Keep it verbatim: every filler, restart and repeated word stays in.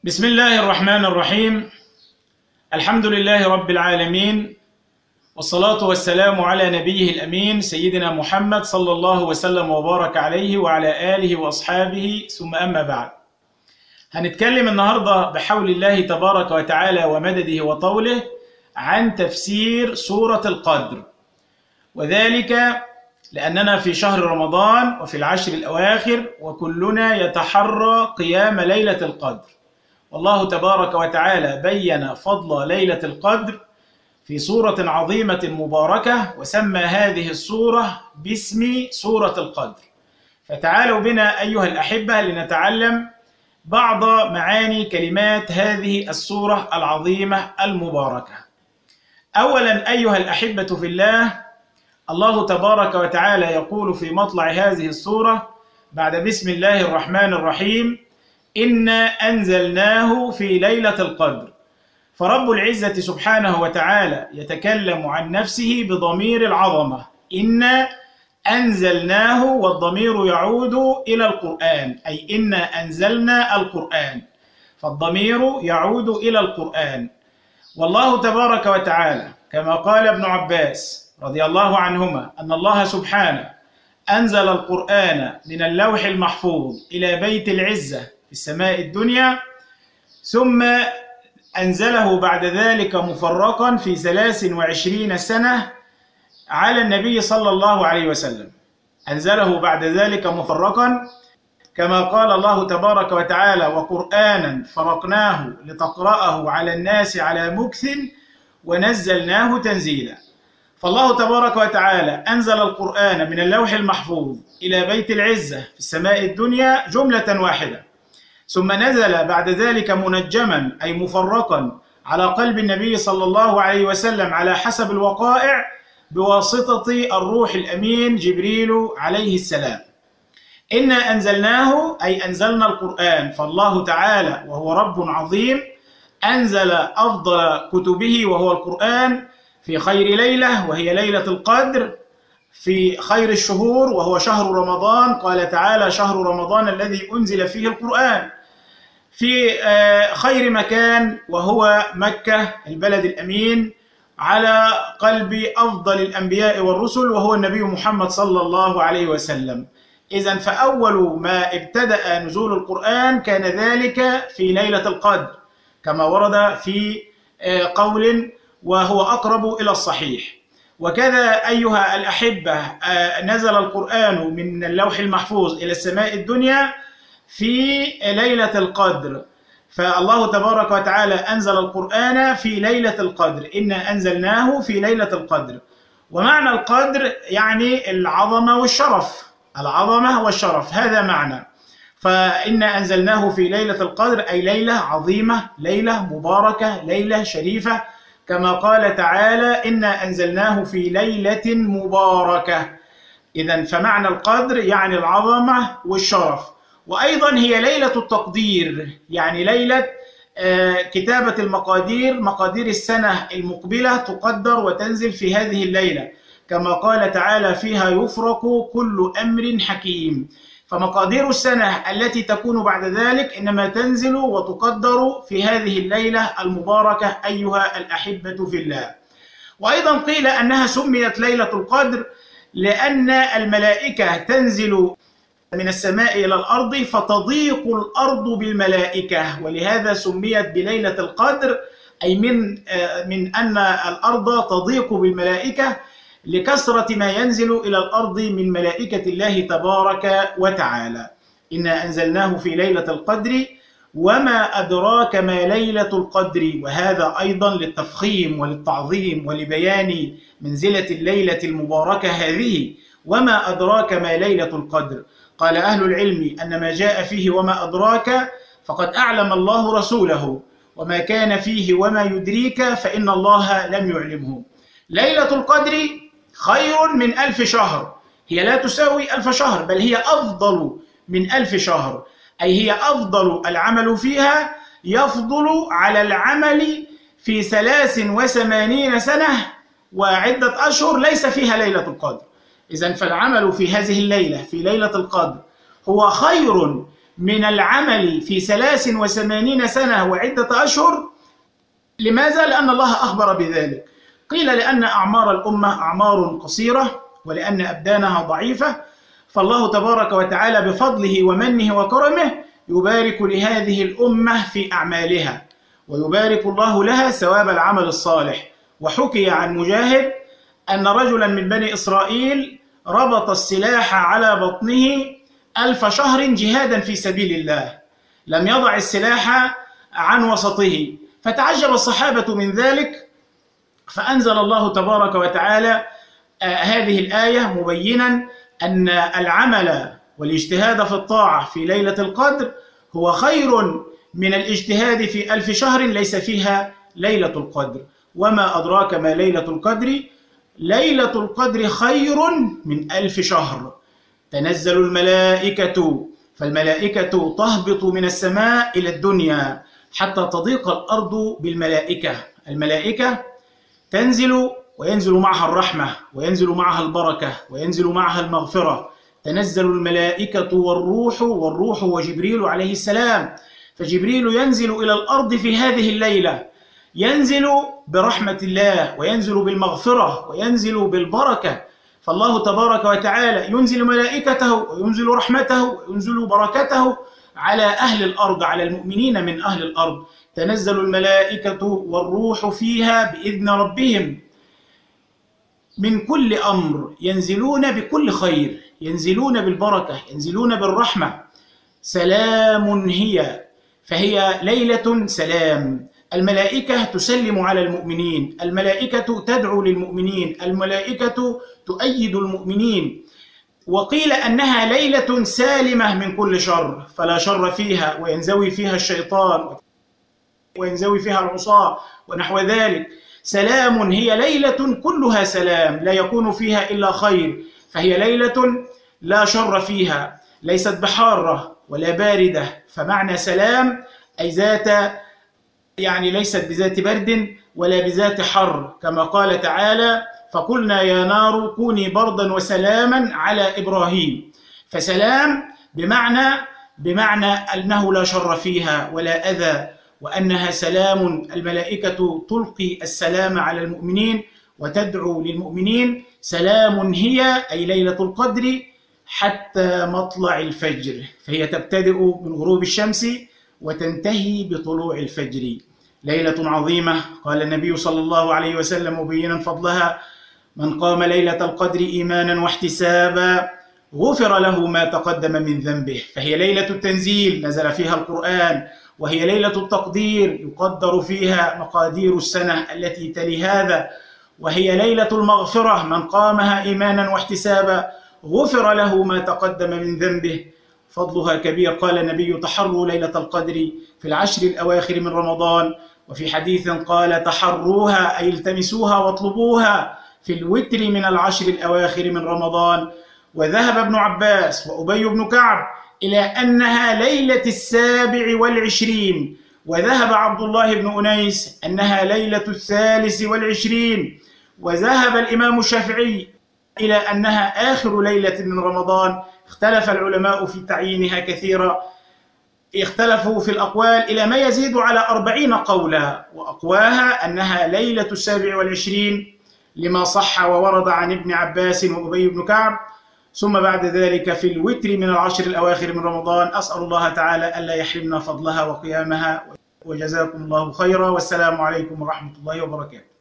بسم الله الرحمن الرحيم. الحمد لله رب العالمين، والصلاة والسلام على نبيه الأمين سيدنا محمد صلى الله وسلم وبارك عليه وعلى آله وأصحابه، ثم أما بعد. هنتكلم النهاردة بحول الله تبارك وتعالى ومدده وطوله عن تفسير سورة القدر، وذلك لأننا في شهر رمضان وفي العشر الأواخر، وكلنا يتحرى قيام ليلة القدر. والله تبارك وتعالى بين فضل ليلة القدر في سورة عظيمة مباركة، وسمى هذه السورة باسم سورة القدر. فتعالوا بنا أيها الأحبة لنتعلم بعض معاني كلمات هذه السورة العظيمة المباركة. أولا أيها الأحبة في الله، الله تبارك وتعالى يقول في مطلع هذه السورة بعد بسم الله الرحمن الرحيم: إنا أنزلناه في ليلة القدر. فرب العزة سبحانه وتعالى يتكلم عن نفسه بضمير العظمة، إنا أنزلناه، والضمير يعود إلى القرآن، أي إنا أنزلنا القرآن، فالضمير يعود إلى القرآن. والله تبارك وتعالى كما قال ابن عباس رضي الله عنهما أن الله سبحانه أنزل القرآن من اللوح المحفوظ إلى بيت العزة في السماء الدنيا، ثم أنزله بعد ذلك مفرقا في ثلاث وعشرين سنة على النبي صلى الله عليه وسلم. أنزله بعد ذلك مفرقا كما قال الله تبارك وتعالى: وقرآنا فرقناه لتقرأه على الناس على مكث ونزلناه تنزيلا. فالله تبارك وتعالى أنزل القرآن من اللوح المحفوظ إلى بيت العزة في السماء الدنيا جملة واحدة، ثم نزل بعد ذلك منجما أي مفرقا على قلب النبي صلى الله عليه وسلم على حسب الوقائع بواسطة الروح الأمين جبريل عليه السلام. إنا أنزلناه أي أنزلنا القرآن، فالله تعالى وهو رب عظيم أنزل أفضل كتبه وهو القرآن في خير ليلة وهي ليلة القدر، في خير الشهور وهو شهر رمضان، قال تعالى: شهر رمضان الذي أنزل فيه القرآن، في خير مكان وهو مكة البلد الأمين على قلب أفضل الأنبياء والرسل وهو النبي محمد صلى الله عليه وسلم. إذن فأول ما ابتدأ نزول القرآن كان ذلك في ليلة القدر كما ورد في قول وهو أقرب إلى الصحيح. وكذا أيها الأحبة نزل القرآن من اللوح المحفوظ إلى السماء الدنيا في ليلة القدر، فالله تبارك وتعالى أنزل القرآن في ليلة القدر، إنا أنزلناه في ليلة القدر. ومعنى القدر يعني العظمة والشرف، العظمة والشرف، هذا معنى. فإنا أنزلناه في ليلة القدر أي ليلة عظيمة، ليلة مباركة، ليلة شريفة، كما قال تعالى: إنا أنزلناه في ليلة مباركة. إذن فمعنى القدر يعني العظمة والشرف. وأيضا هي ليلة التقدير، يعني ليلة كتابة المقادير، مقادير السنة المقبلة تقدر وتنزل في هذه الليلة، كما قال تعالى: فيها يفرق كل أمر حكيم. فمقادير السنة التي تكون بعد ذلك إنما تنزل وتقدر في هذه الليلة المباركة أيها الأحبة في الله. وأيضا قيل أنها سميت ليلة القدر لأن الملائكة تنزل من السماء إلى الأرض فتضيق الأرض بالملائكة، ولهذا سميت بليلة القدر، أي من من أن الأرض تضيق بالملائكة لكثرة ما ينزل إلى الأرض من ملائكة الله تبارك وتعالى. إنا أنزلناه في ليلة القدر وما أدراك ما ليلة القدر، وهذا أيضا للتفخيم وللتعظيم ولبيان منزلة الليلة المباركة هذه. وما أدراك ما ليلة القدر، قال أهل العلم أن ما جاء فيه وما أدراك فقد أعلم الله رسوله، وما كان فيه وما يدريك فإن الله لم يعلمه. ليلة القدر خير من ألف شهر، هي لا تساوي ألف شهر، بل هي أفضل من ألف شهر، أي هي أفضل العمل فيها يفضل على العمل في ثلاث وثمانين سنة وعدة أشهر ليس فيها ليلة القدر. إذن فالعمل في هذه الليلة في ليلة القدر هو خير من العمل في ثلاث وثمانين سنة وعدة أشهر. لماذا؟ لأن الله أخبر بذلك. قيل لأن أعمار الأمة أعمار قصيرة ولأن أبدانها ضعيفة، فالله تبارك وتعالى بفضله ومنه وكرمه يبارك لهذه الأمة في أعمالها، ويبارك الله لها ثواب العمل الصالح. وحكي عن مجاهد أن رجلا من بني إسرائيل ربط السلاح على بطنه ألف شهر جهادا في سبيل الله، لم يضع السلاح عن وسطه، فتعجب الصحابة من ذلك، فأنزل الله تبارك وتعالى هذه الآية مبينا أن العمل والاجتهاد في الطاعة في ليلة القدر هو خير من الاجتهاد في ألف شهر ليس فيها ليلة القدر. وما أدراك ما ليلة القدر؟ ليلة القدر خير من ألف شهر. تنزل الملائكة، فالملائكة تهبط من السماء إلى الدنيا حتى تضيق الأرض بالملائكة. الملائكة تنزل وينزل معها الرحمة وينزل معها البركة وينزل معها المغفرة. تنزل الملائكة والروح، والروح وجبريل عليه السلام، فجبريل ينزل إلى الأرض في هذه الليلة، ينزل برحمة الله وينزل بالمغفرة وينزل بالبركة. فالله تبارك وتعالى ينزل ملائكته وينزل رحمته وينزل بركته على أهل الأرض، على المؤمنين من أهل الأرض. تنزل الملائكة والروح فيها بإذن ربهم من كل أمر، ينزلون بكل خير، ينزلون بالبركة، ينزلون بالرحمة. سلام هي، فهي ليلة سلام. الملائكة تسلم على المؤمنين، الملائكة تدعو للمؤمنين، الملائكة تؤيد المؤمنين. وقيل أنها ليلة سالمة من كل شر، فلا شر فيها وينزوي فيها الشيطان وينزوي فيها العصاة ونحو ذلك. سلام هي ليلة كلها سلام، لا يكون فيها إلا خير، فهي ليلة لا شر فيها، ليست بحارة ولا باردة. فمعنى سلام أي ذات، يعني ليست بذات برد ولا بذات حر، كما قال تعالى: فقلنا يا نار كوني بردا وسلاما على إبراهيم. فسلام بمعنى بمعنى أنه لا شر فيها ولا أذى، وأنها سلام. الملائكة تلقي السلام على المؤمنين وتدعو للمؤمنين. سلام هي أي ليلة القدر حتى مطلع الفجر، فهي تبتدئ من غروب الشمس وتنتهي بطلوع الفجر. ليلة عظيمة. قال النبي صلى الله عليه وسلم مبينا فضلها: من قام ليلة القدر إيمانا واحتسابا غفر له ما تقدم من ذنبه. فهي ليلة التنزيل، نزل فيها القرآن، وهي ليلة التقدير، يقدر فيها مقادير السنة التي تلي هذا، وهي ليلة المغفرة، من قامها إيمانا واحتسابا غفر له ما تقدم من ذنبه. فضلها كبير. قال النبي: تحروا ليلة القدر في العشر الأواخر من رمضان. وفي حديث قال: تحروها أي التمسوها واطلبوها في الوتر من العشر الأواخر من رمضان. وذهب ابن عباس وأبي بن كعب إلى أنها ليلة السابع والعشرين، وذهب عبد الله بن أنيس أنها ليلة الثالث والعشرين، وذهب الإمام الشافعي إلى أنها آخر ليلة من رمضان. اختلف العلماء في تعيينها كثيرا، اختلفوا في الأقوال إلى ما يزيد على أربعين قولا، وأقواها أنها ليلة السابع والعشرين لما صح وورد عن ابن عباس وأبي بن كعب، ثم بعد ذلك في الوتر من العشر الأواخر من رمضان. أسأل الله تعالى ألا يحرمنا فضلها وقيامها، وجزاكم الله خيرا، والسلام عليكم ورحمة الله وبركاته.